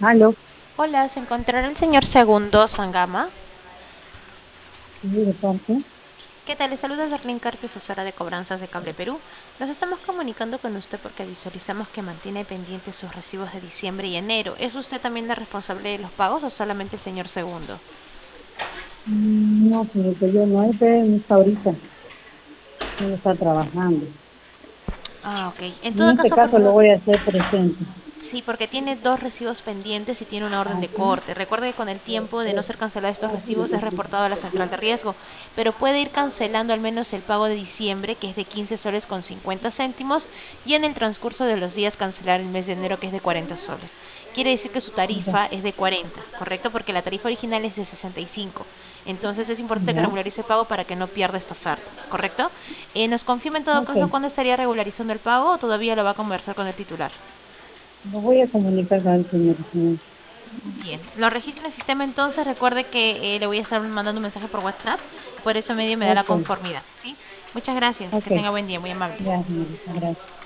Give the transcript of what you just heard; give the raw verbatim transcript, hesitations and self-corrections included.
Aló, Hola, ¿se encontrará el señor Segundo Sangama? sí, de parte. ¿Qué tal? Le saluda Darlene Carpio, asesora de cobranzas de Cable Perú. Nos estamos comunicando con usted porque visualizamos que mantiene pendientes sus recibos de diciembre y enero. ¿Es usted también la responsable de los pagos o solamente el señor Segundo? Mm, No, señorita, yo no, este no está ahorita, no está trabajando. Ah, ok. En En todo este caso, por caso lo favor. voy a hacer presente. Sí, porque tiene dos recibos pendientes y tiene una orden Ah, de sí. corte. Recuerde que con el tiempo de no ser cancelados estos recibos es reportado a la central de riesgo, pero puede ir cancelando al menos el pago de diciembre, que es de quince soles con cincuenta céntimos, y en el transcurso de los días cancelar el mes de enero, que es de cuarenta soles. Quiere decir que su Ya, tarifa es de cuarenta, ¿correcto? Porque la tarifa original es de sesenta y cinco. Entonces es importante que ya, regularice el pago para que no pierda esta oferta, ¿correcto? Eh, ¿Nos confirma en todo ok. caso cuándo estaría regularizando el pago o todavía lo va a conversar con el titular? Lo voy a comunicar con el señor. Sí. Bien, lo registro en el sistema entonces. Recuerde que eh, le voy a estar mandando un mensaje por WhatsApp. Por eso medio me da la Ok, conformidad, ¿sí? Muchas gracias. ok. Que tenga buen día, muy amable. Ya, señorita, gracias.